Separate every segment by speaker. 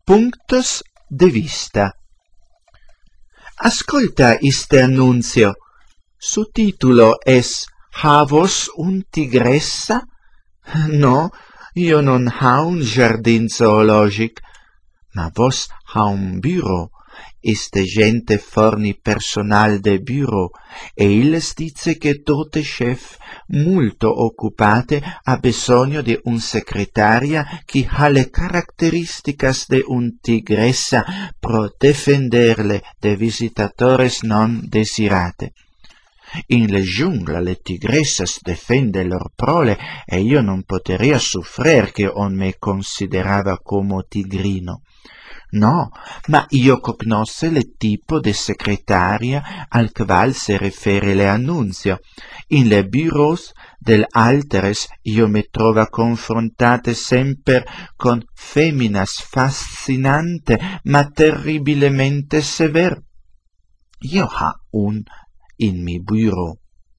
Speaker 1: puntos de vista. Ascolta este anuncio. Su título es «Havos un tigressa?» No, io non ha un jardin zoologic, ma vos ha un bureau. Este gente forni personal de bureau, e illes dice che tote chef multo occupate ha bisogno de un secretaria qui ha le características de un tigressa pro defenderle de visitatores non desirate. In le giungla le tigressas defende lor prole, e io non poteria sufrir che on me considerava como tigrino. No, ma io cognosse le tipo de secretaria al qual se refere le annunzio. In le bureaus del alteres io me trova confrontate sempre con feminas fascinante ma terribilemente sever. Io ha un in mi bureau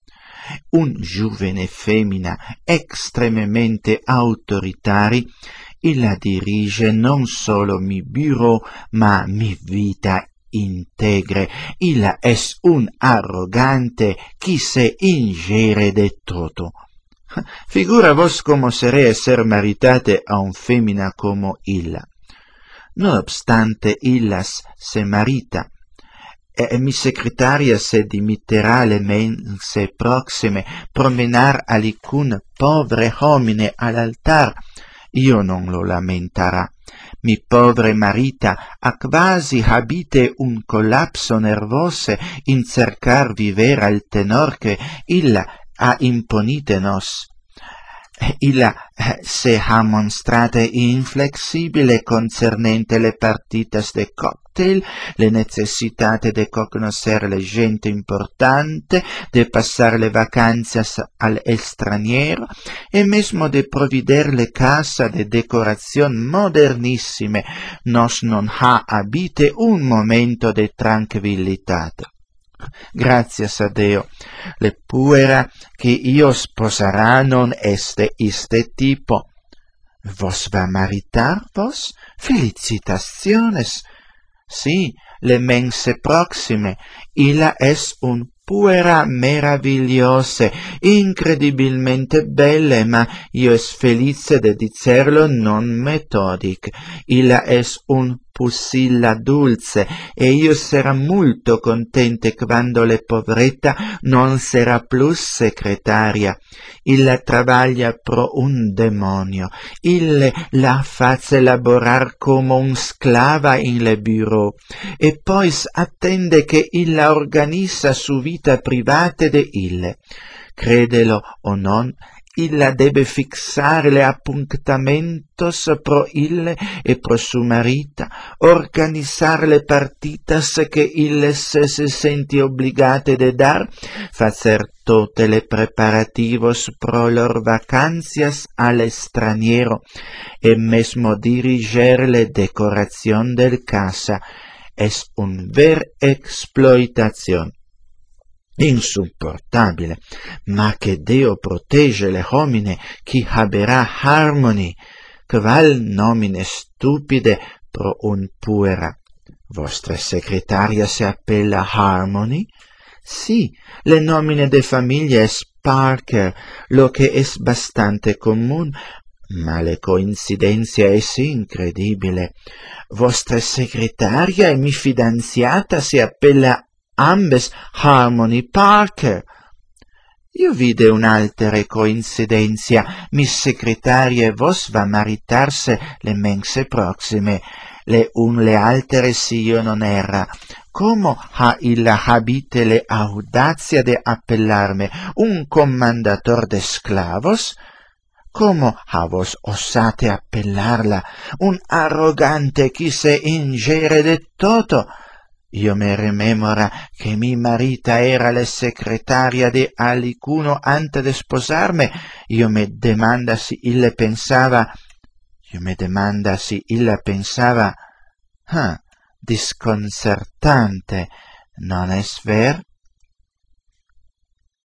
Speaker 1: un giovane femmina extrememente autoritari. Illa dirige non solo mi bureau, ma mi vita integre. Illa es un arrogante qui se ingere de toto. Figura vos como serea ser maritate a un femmina como illa. No obstante illas se marita, e mi secretaria se dimitterà le mense proxime promenar alicun povre homine all'altar, io non lo lamentarà. Mi povre marita ha quasi habite un collapso nervose in cercar viver al tenor che illa ha imponite nos. Illa se ha monstrate inflexibile concernente le partitas de cocktail, le necessitate de cognoscer le gente importante, de passar le vacanzas al extranjero, e mesmo de provider le casa de decorazion modernissime. Nos non ha habite un momento de tranquillitate. Gracias a Deo, le puera che io sposarà non este iste tipo. Vos va maritar vos? Felicitaciones. Sí, le mense proxime. Illa es un puera meravigliose, incredibilmente belle, ma io es felice de dicerlo non metodic. Illa es un pusilla dulce, e io sarà molto contente quando le povretta non sarà plus secretaria. Illa travaglia pro un demonio. Ille la face laborar como un sclava in le bureau, e poi attende che illa organizza su vita private de ille. Credelo o non, illa debe fixare le appuntamentos pro ille e pro su marita, organizar le partitas che ille se senti obbligate de dar, facer tote le preparativos pro lor vacanzias al extranjero, e mesmo diriger le decorazion del casa. Es un ver exploitazion. Insupportabile, ma che Deo protege le homine chi haberà harmony, qual nomine stupide pro un puera. Vostra secretaria se appella Harmony? Sí, le nomine de familia es Parker, lo que es bastante común, ma la coincidencia es incredibile. Vostra secretaria e mi fidanzata si appella ambes Harmony Parker. Io vide un'altere coincidenza. Mi secretarie vos va maritarse le mense proxime. Le altere si io non erra. Como ha illa habite le audazia de appellarme un commandator de sclavos? Como ha vos osate appellarla un arrogante chi se ingere de toto? Io me rememora che mi marita era la secretaria de alicuno ante de sposarme. Io me demanda si illa pensava, disconcertante, non es ver?